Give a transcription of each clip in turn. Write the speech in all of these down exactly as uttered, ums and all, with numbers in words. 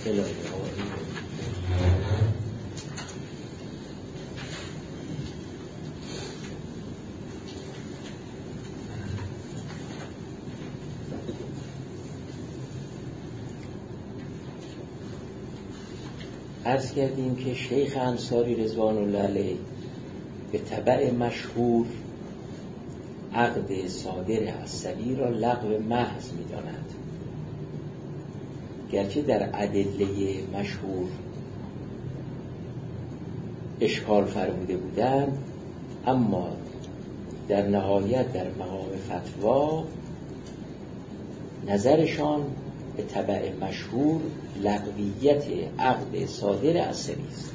عرض کردیم که شیخ انصاری رضوان الله علیه به تبع مشهور عقد صادر عصبی را لغو محض می داند، گرچه در ادله مشهور اشکال فرموده بودند، اما در نهایت در مقام فتوا نظرشان به تبع مشهور لغویت عقد صادر عصبی است.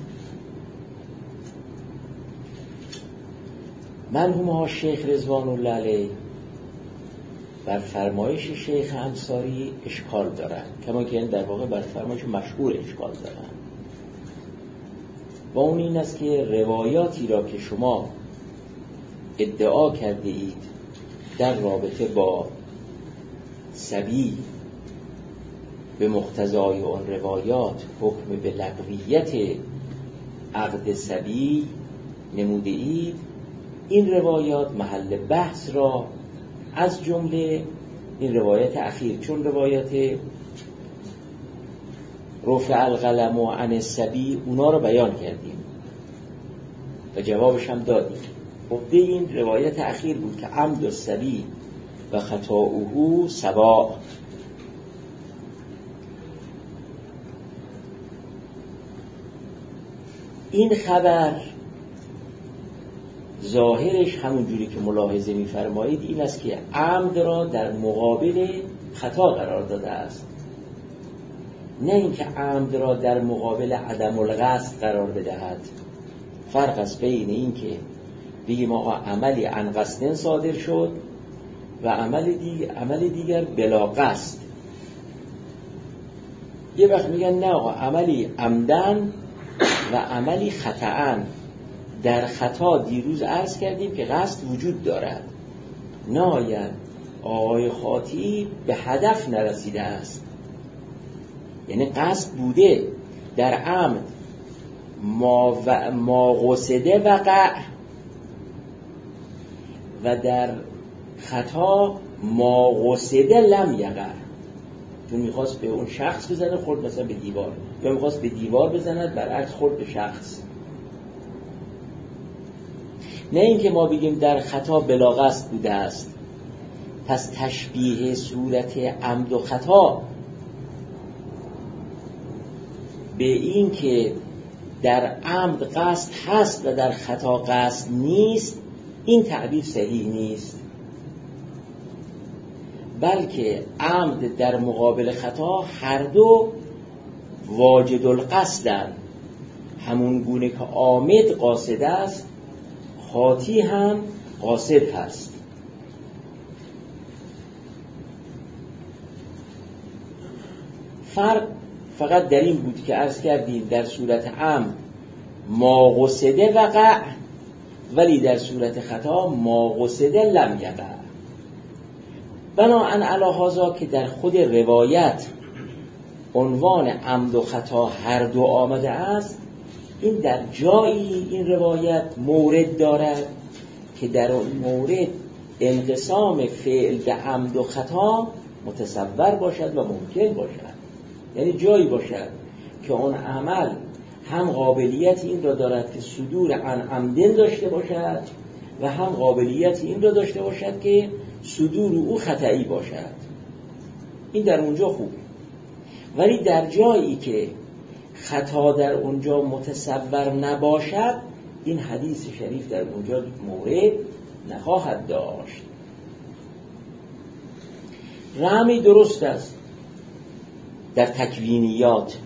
مرحوم ها شیخ رضوان الله علیه بر فرمایش شیخ انصاری اشکال دارند، کما که این در واقع بر فرمایش مشهور اشکال دارند، و اون این است که روایاتی را که شما ادعا کرده اید در رابطه با صبی به مقتضای آن روایات حکم به لغویت عقد صبی نموده اید، این روایات محل بحث را از جمله این روایت اخیر، چون روایت رفع القلم و عن الصبی اونا رو بیان کردیم و جوابش هم دادیم، خود این روایت اخیر بود که عمد الصبی و خطاؤه سواء. این خبر ظاهرش همون جوری که ملاحظه می‌فرمایید این است که عمد را در مقابل خطا قرار داده است، نه اینکه عمد را در مقابل عدم القصد قرار بدهد. فرق است بین این که بگیم آقا عملی عن قصد صادر شد و عمل دیگر, عمل دیگر بلا قصد. یه وقت میگن نه آقا عملی عمدن و عملی خطأن. در خطا دیروز عرض کردیم که قصد وجود دارد، نهایت آقای خاطی به هدف نرسیده است، یعنی قصد بوده. در عمد ما, و ما قصده وقع و در خطا ما قصده لم یقع، چون میخواست به اون شخص بزنه خورد مثلا به دیوار، یا میخواست به دیوار بزند برعکس خورد به شخص. نه اینکه ما بگیم در خطا بلا قصد بوده است. پس تشبیه صورت عمد و خطا به این که در عمد قصد هست و در خطا قصد نیست، این تعبیر صحیح نیست، بلکه عمد در مقابل خطا هر دو واجد القصدن، همون گونه که عامد قاصد است خاطی هم قاصد هست. فرق فقط در این بود که عرض کردیم در صورت عمد ما قصده وقع، ولی در صورت خطا ما قصده لم یقع. بناهن علی هذا که در خود روایت عنوان عمد و خطا هر دو آمده است، این در جایی این روایت مورد دارد که در اون مورد انقسام فعل به عمد و خطا متصور باشد و ممکن باشد. یعنی جایی باشد که اون عمل هم قابلیت این را دارد که صدور عن عمدن داشته باشد و هم قابلیت این را داشته باشد که صدور او خطایی باشد. این در اونجا خوبه. ولی در جایی که خطا در اونجا متصور نباشد، این حدیث شریف در اونجا مورد نخواهد داشت. رمی درست است در تکوینیات.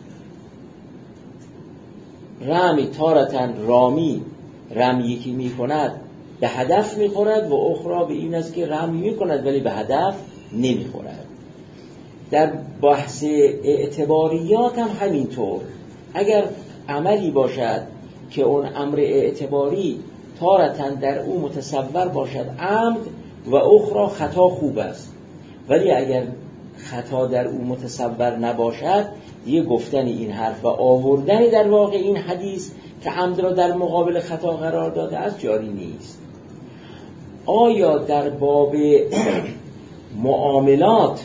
رمی تارتن رامی رمی که می کند به هدف می خورد و اخرى به این است که رمی می کند ولی به هدف نمی خورد. در بحث اعتباریات هم همینطور. اگر عملی باشد که اون امر اعتباری تارتن در او متصور باشد عمد و اخرى خطا خوب است، ولی اگر خطا در او متصور نباشد، دیگه گفتن این حرف و آوردن در واقع این حدیث که عمد را در مقابل خطا قرار داده است جاری نیست. آیا در باب معاملات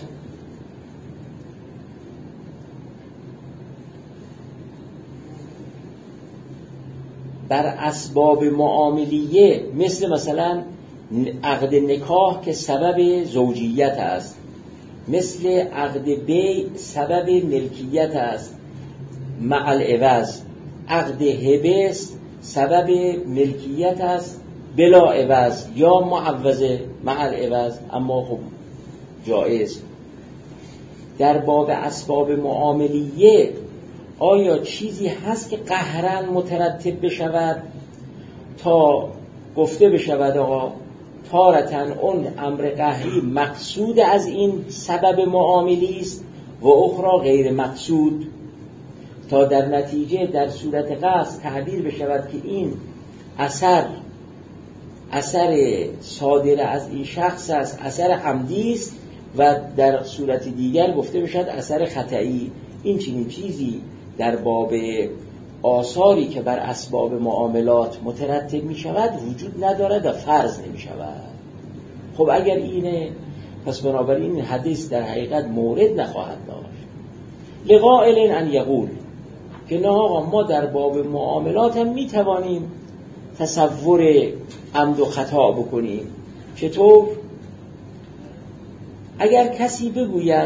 بر اسباب معاملیه مثل مثلا عقد نکاح که سبب زوجیت است، مثل عقد بیع سبب ملکیت است مع العوض، عقد هبه سبب ملکیت است بلا عوض یا معوضه مع العوض اما خب جایز، در باب اسباب معاملیه آیا چیزی هست که قهرن مترتب بشود تا گفته بشود آقا تارتن اون امر قهری مقصود از این سبب معاملی است و اخرى غیر مقصود، تا در نتیجه در صورت قصد تعبیر بشود که این اثر اثر صادر از این شخص است، اثر عمدی است، و در صورت دیگر گفته بشد اثر خطئی. این چنین چیزی در باب آثاری که بر اسباب معاملات مترتب می شود وجود ندارد و فرض نمی شود. خب اگر اینه پس بنابراین این حدیث در حقیقت مورد نخواهد داشت. لقائل ان یقول که نه آقا ما در باب معاملات هم می توانیم تصور عمد و خطا بکنیم. چطور؟ اگر کسی بگوید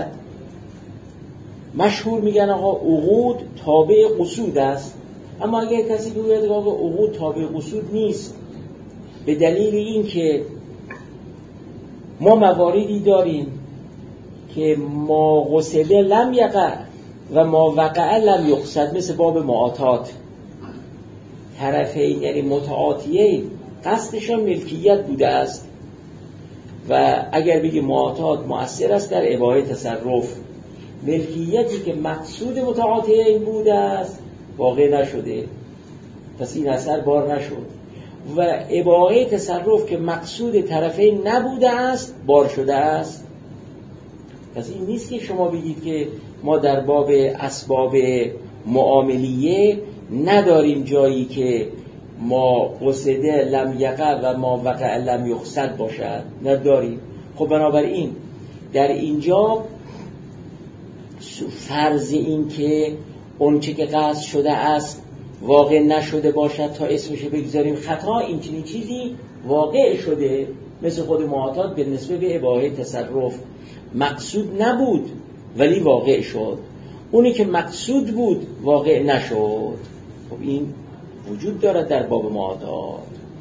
مشهور میگن آقا عقود تابع قصود است، اما اگر کسی بگوید آقا عقود تابع قصود نیست به دلیل این که ما مواردی داریم که ما قصده لم یقع و ما وقع لم یقصد، مثل باب معاطات، طرفین یعنی متعاطیین قصدشان ملکیت بوده است و اگر بگی معاطات مؤثر است در اباحه تصرف، ملکیتی که مقصود متعاطیین بوده است واقع نشده، پس این اثر بار نشد، و اباحه تصرف که مقصود طرفین نبوده است بار شده است. پس این نیست که شما بگید که ما در باب اسباب معاملیه نداریم جایی که ما قصده لم یقع و ما وقع لم یقصد باشد، نداریم. خب بنابراین در اینجا فرض این که اون چه که قصد شده است واقع نشده باشد تا اسمش بگذاریم خطا، این چنین چیزی واقع شده، مثل خود معاطات به نسبت به اباحه تصرف مقصود نبود ولی واقع شد، اونی که مقصود بود واقع نشد. خب این وجود دارد در باب معاطات.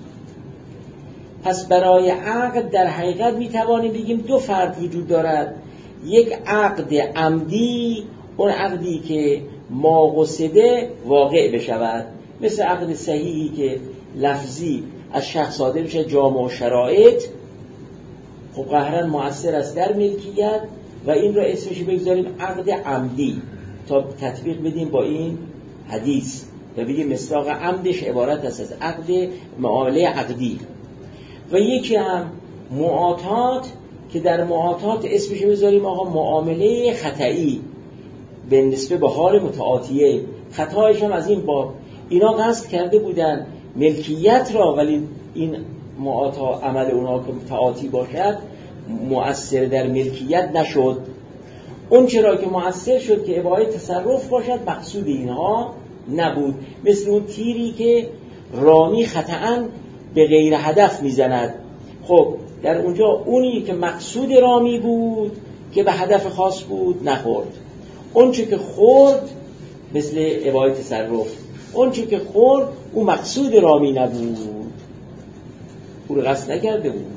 پس برای عقد در حقیقت میتوانیم بگیم دو فرق وجود دارد، یک عقد عمدی، اون عقدی که ما قصده واقع بشود، مثل عقد صحیحی که لفظی از شخص صادر میشه جامع و شرایط، خب قهرن مؤثر است در ملکیت و این رو اسمش بگذاریم عقد عمدی تا تطبیق بدیم با این حدیث و بگیم مصداق عمدش عبارت است از عقد معامله عقدی. و یکی هم معاطات که در معاطات اسمش بذاریم آقا معامله خطئی به نسبه به حال متعاطیه، خطایش هم از این باب اینا قصد کرده بودن ملکیت را، ولی این معاطا عمل اونا که متعاطی باشد مؤثر در ملکیت نشد، اون چرا که مؤثر شد که اباحه تصرف باشد مقصود اینها نبود، مثل اون تیری که رامی خطأً به غیر هدف میزند. خب در اونجا اونی که مقصود رامی بود که به هدف خاص بود نخورد، اون چه که خورد مثل اباحه تصرف، اون چه که خورد اون مقصود رامی نبود، او رو قصد نکرده بود.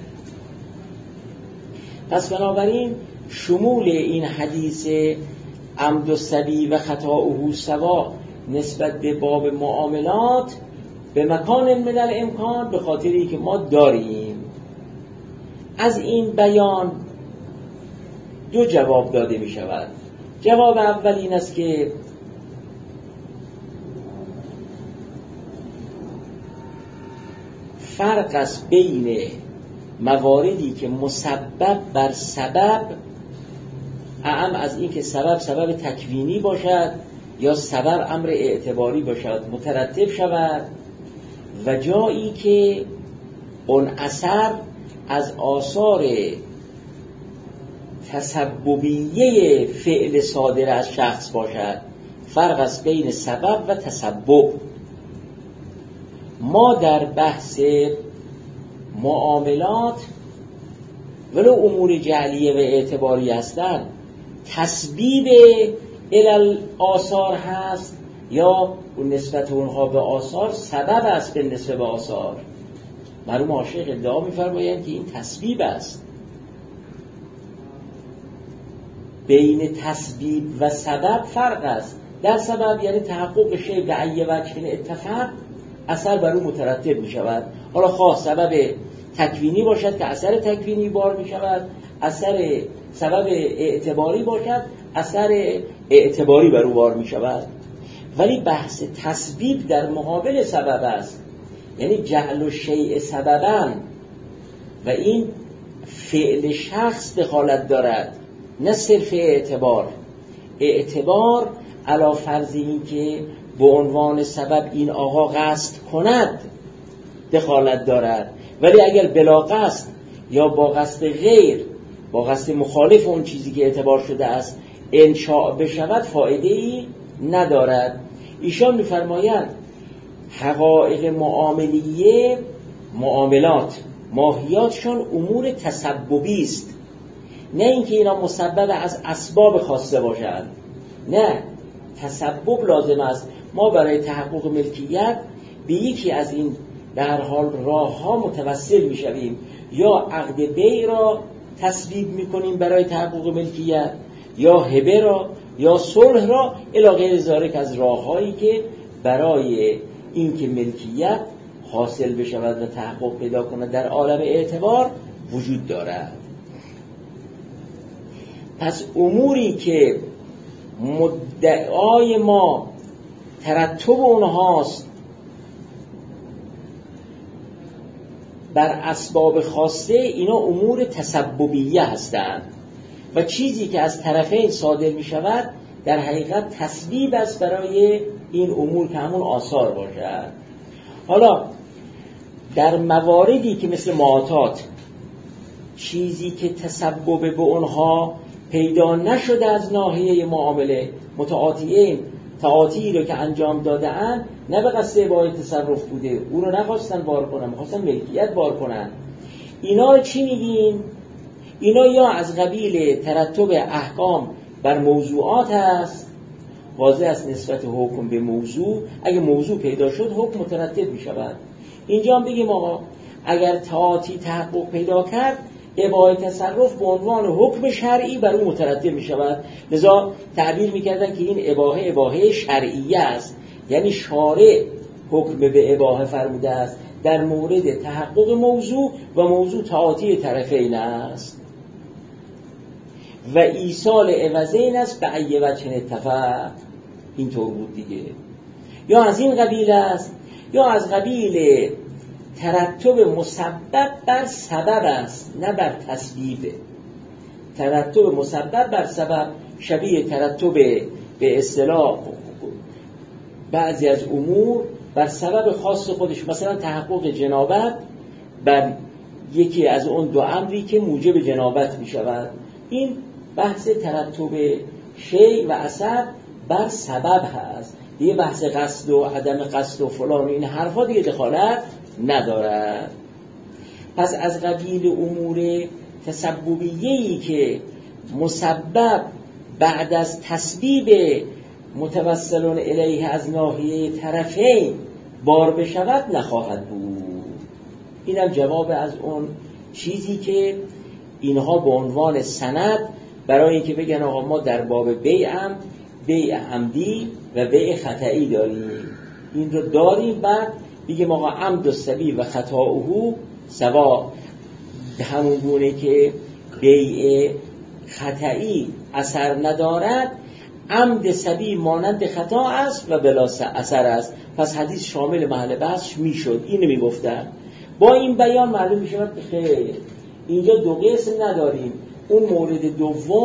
پس بنابراین شمول این حدیث عمد الصبی و خطاؤه سوا نسبت به باب معاملات به مکان من الامکان به خاطری که ما داریم. از این بیان دو جواب داده می شود. جواب اول این است که فرق است بین مواردی که مسبب بر سبب اعم از این که سبب سبب تکوینی باشد یا سبب امر اعتباری باشد مترتب شود، و جایی که اون اثر از آثار تسببیه فعل صادر از شخص باشد. فرق است بین سبب و تسبب. ما در بحث معاملات ولو امور جعلیه و اعتباری هستند، تسبیب الال آثار هست یا نسبت اونها به آثار سبب است به نسبت به آثار. مرحوم عاشق ادعا می‌فرمایند که این تسبیب است. بین تسبیب و سبب فرق است. در سبب یعنی تحقق شی به ای وجه اتفاق، اثر بر او مترتب می شود. حالا خواه سبب تکوینی باشد که اثر تکوینی بار می شود، اثر سبب اعتباری باشد اثر اعتباری بر او بار می شود. ولی بحث تسبیب در مقابل سبب است، یعنی جعل الشیء سببا، و این فعل شخص دخالت دارد نه صرف اعتبار. اعتبار علی فرض این که به عنوان سبب این آقا قصد کند دخالت دارد، ولی اگر بلا قصد یا با قصد غیر، با قصد مخالف اون چیزی که اعتبار شده است انشاء بشود فایده ای ندارد. ایشان می‌فرمایند حقایق معاملیه، معاملات ماهیاتشان امور تسببی است، نه اینکه اینا مسبب از اسباب خاصه باشند. نه، تسبب لازم است. ما برای تحقق ملکیت به یکی از این در حال راه ها متوسل می شویم، یا عقد بیع را تسبیب می کنیم برای تحقق ملکیت، یا هبه را، یا صلح را، الی غیر ذالک از راه هایی که برای اینکه ملکیت حاصل بشود و تحقق پیدا کند در عالم اعتبار وجود دارد. پس اموری که مدعای ما ترتب اونهاست بر اسباب خاصه، اینا امور تسببیه هستند، و چیزی که از طرفین صادر می شود در حقیقت تسبیب است برای این امور که همون آثار باشد. حالا در مواردی که مثل معاطات، چیزی که تسبب به اونها پیدا نشده از ناحیه معامله، متعاطیین تعاطی رو که انجام داده‌اند نه به قصد اباحه تصرف بوده، او رو نخواستن بار کنن، می‌خواستن ملکیت بار کنن. اینا رو چی میگیم؟ اینا یا از قبیل ترتب احکام بر موضوعات است، واضح است نسبت حکم به موضوع، اگه موضوع پیدا شد حکم مترتب می شود. اینجا هم بگیم آقا اگر تعاطی تحقق پیدا کرد، اباحه تصرف به عنوان حکم شرعی بر اون مترتب می شود. لذا تعبیر می کردن که این اباحه اباحه شرعیه است، یعنی شارع حکم به اباحه فرموده است در مورد تحقق موضوع، و موضوع تعاطی طرفین است و ایصال عوضین است به ای وجه اتفاق. این طور بود دیگه. یا از این قبیل است، یا از قبیل ترتب مسبب بر سبب است، نه بر تسبیب. ترتب مسبب بر سبب شبیه ترتب به اصطلاح بعضی از امور بر سبب خاص خودش، مثلا تحقق جنابت بر یکی از اون دو امری که موجب جنابت می شود. این بحث ترتب شیء و اثر بر سبب هست دیگه. بحث قصد و عدم قصد و فلان این حرفا دیگه دخالت ندارد. پس از قبیل امور تسببیه‌ای که مسبب بعد از تسبیب متوسلون الیه از ناحیه طرفین بار بشود نخواهد بود. اینم جواب از اون چیزی که اینها به عنوان سند برای اینکه بگن آقا ما در باب بیعم بیع عمدی و بیع خطئی داریم، این رو داریم. بعد بگیم آقا عمد السبی و خطاؤه سوا، همون گونه که بیع خطئی اثر ندارد، عمد سبی مانند خطا است و بلا اثر است. پس حدیث شامل محل بحث میشد. اینو میگفتن. با این بیان معلوم میشود که خیر اینجا دو قسم نداریم. اون مورد دوم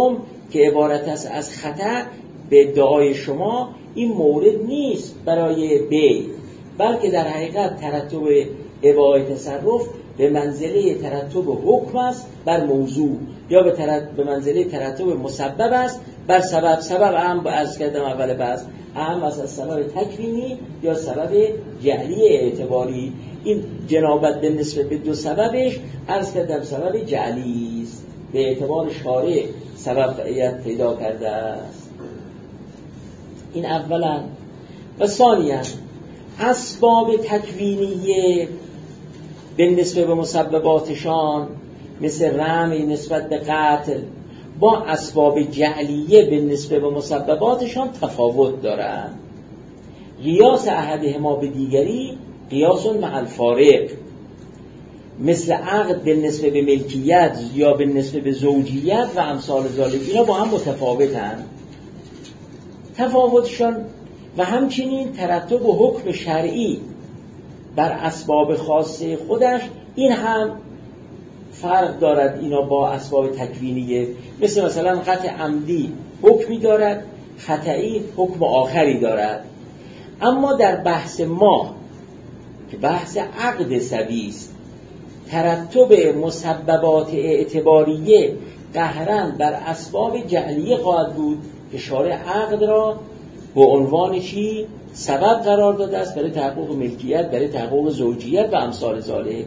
که عبارت است از خطا به ادعای شما، این مورد نیست برای بی، بلکه در حقیقت ترتب اباحه تصرف به منزله ترتب حکم است بر موضوع، یا به, ترت... به منزله ترتب مسبب است بر سبب. سبب اهم از کردم اول بحث اهم است از سبب تکوینی یا سبب جعلی اعتباری. این جنابت به نسبت به دو سببش عرض کردم سبب جعلی است، به اعتبار شارع سببیت پیدا کرده است. این اولا. و ثانیا اسباب تکوینیه به نسبت به مسبباتشان مثل رمی نسبت به قتل با اسباب جعلیه به نسبت به مسبباتشان تفاوت دارند. قیاس احدهما به دیگری قیاس مع الفارق، مثل عقد به نسبت به ملکیت یا به نسبت به زوجیت و امثال ذالک، اینا با هم متفاوتند. تفاوتشان و همچنین ترتب و حکم شرعی بر اسباب خاصه خودش، این هم فرق دارد اینا با اسباب تکوینیه. مثل مثلا قطع عمدی حکمی دارد، خطئی حکم آخری دارد. اما در بحث ما که بحث عقد سوی است، ترتب مسببات اعتباریه قهرن بر اسباب جعلیه خواهد بود که شارع عقد را به عنوان چی؟ سبب قرار داده است برای تحقق ملکیت، برای تحقق زوجیت و امثال ذالک.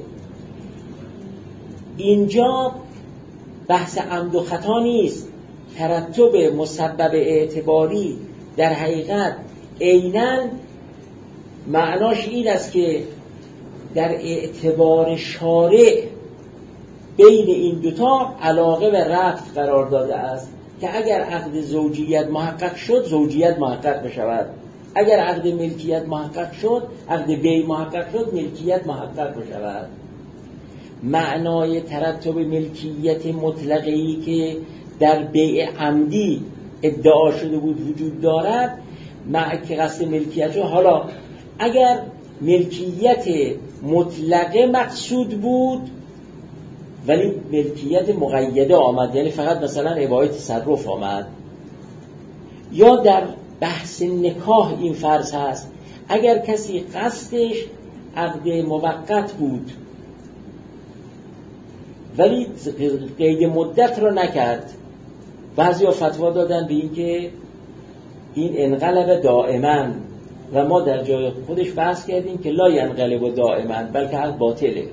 اینجا بحث عمد و خطا نیست. ترتب مسبب اعتباری در حقیقت عیناً معناش این است که در اعتبار شارع بین این دوتا علاقه و ربط قرار داده است که اگر عقد زوجیت محقق شد زوجیت محقق بشود، اگر عقد ملکیت محقق شد، عقد بی محقق شد، ملکیت محقق بشود. معنای ترتب ملکیت مطلقی که در بیع عمدی ادعا شده بود وجود دارد، مع که قصد ملکیت شد. حالا اگر ملکیت مطلقه مقصود بود ولی ملکیت مقیده آمد، یعنی فقط مثلا اباحه تصرف آمد، یا در بحث نکاح این فرض هست اگر کسی قصدش عقد موقت بود ولی قید مدت رو نکرد، بعضیا فتوا دادن به این که این انقلب دائما، و ما در جای خودش بحث کردیم که لا ینقلب دائما بلکه عقد باطله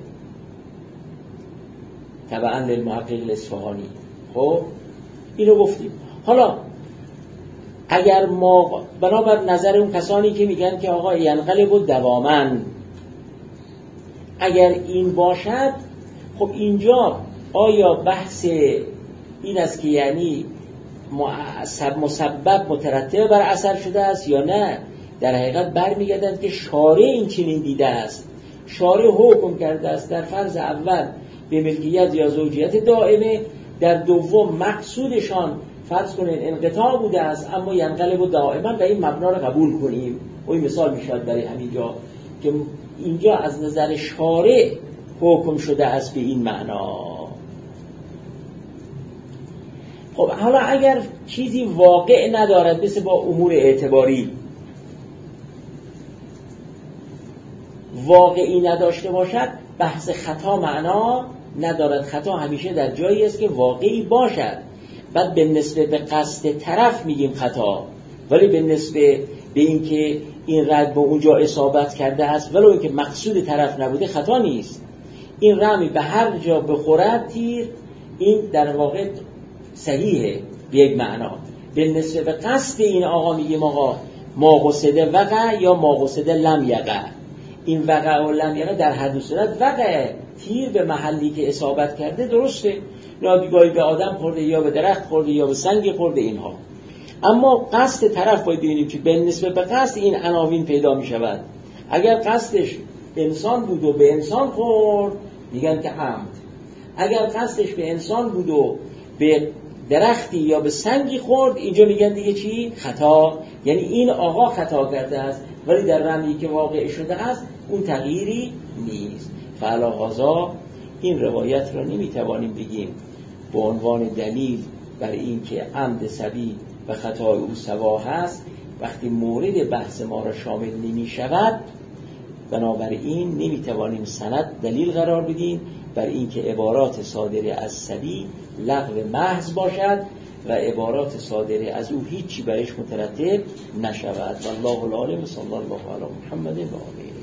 تبعا للمحقق الاصفهانی. خب اینو گفتیم. حالا اگر ما بنابر نظر اون کسانی که میگن که آقا ینقلب دواما، اگر این باشد، خب اینجا آیا بحث این است که یعنی مسبب مترتب بر اثر شده است یا نه؟ در حقیقت برمیگردند که شارع این چنین دیده است. شارع حکم کرده است در فرض اول به ملکیت یا زوجیت دائمه، در دوم مقصودشان فرض کنین انقطاع بوده است اما ینقلب دائما و این مبنا رو قبول کنیم. و این مثال میشد برای همینجا که اینجا از نظر شارع حکم شده است به این معنا. خب حالا اگر چیزی واقع ندارد مثل با امور اعتباری، واقعی نداشته باشد، بحث خطا معنا ندارد. خطا همیشه در جایی است که واقعی باشد. بعد به نسبت به قصد طرف میگیم خطا، ولی به نسبت به این که این رد به اونجا اصابت کرده است ولو اینکه مقصود طرف نبوده خطا نیست. این رمی به هر جا بخورد تیر، این در واقع صحیحه به یک معنا. به نسبت به قصد این آقا میگیم آقا ما قصده وقع یا ما قصده لم یقع. این وقع و لم یقع در هر دو صورت وقع، تیر به محلی که اصابت کرده درسته، نادیگاهی به آدم خورده یا به درخت خورده یا به سنگ خورده اینها. اما قصد طرف باید ببینیم که به نسبت به قصد این عناوین پیدا می شود. اگر قصدش انسان بود و به انسان خورد میگن که عمد، اگر قصدش به انسان بود و به درختی یا به سنگی خورد اینجا میگن دیگه چی؟ خطا. یعنی این آقا خطا کرده است ولی در رمی که واقع شده است اون تغییری نیست. فعلا هذا این روایت را نمیتوانیم بگیم به عنوان دلیل بر این که عمد صبی و خطای او سوا هست، وقتی مورد بحث ما را شامل نمی شود، بنابراین نمی توانیم سند دلیل قرار بدیم بر این که عبارات صادره از صبی لغو محض باشد و عبارات صادره از او هیچی برش مترتب نشود. والله العالم. صلی الله علی محمد و آله.